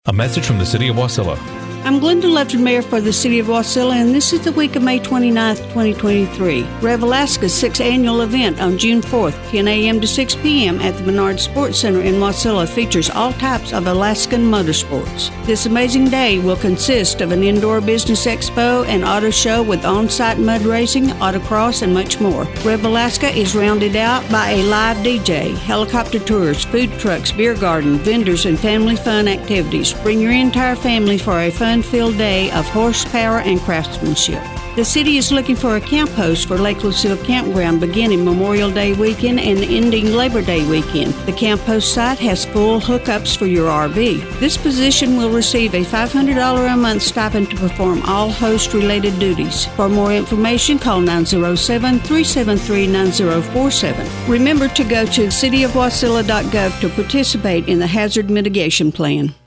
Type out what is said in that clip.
A message from the City of Wasilla. I'm Glenda Lupton, Mayor for the City of Wasilla, and this is the week of May 29th, 2023. Rev Alaska's 6th annual event on June 4th, 10 a.m. to 6 p.m. at the Menard Sports Center in Wasilla features all types of Alaskan motorsports. This amazing day will consist of an indoor business expo and auto show with on-site mud racing, autocross, and much more. Rev Alaska is rounded out by a live DJ, helicopter tours, food trucks, beer garden, vendors, and family fun activities. Bring your entire family for a fun-filled day of horsepower and craftsmanship. The city is looking for a camp host for Lake Lucille Campground beginning Memorial Day weekend and ending Labor Day weekend. The camp host site has full hookups for your RV. This position will receive a $500 a month stipend to perform all host-related duties. For more information, call 907-373-9047. Remember to go to cityofwasilla.gov to participate in the Hazard Mitigation Plan.